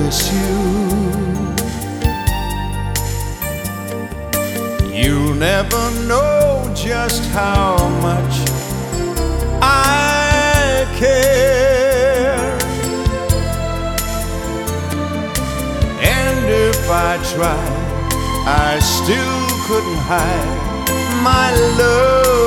miss you. You'll never know just how much I care. And if I tried, I still couldn't hide my love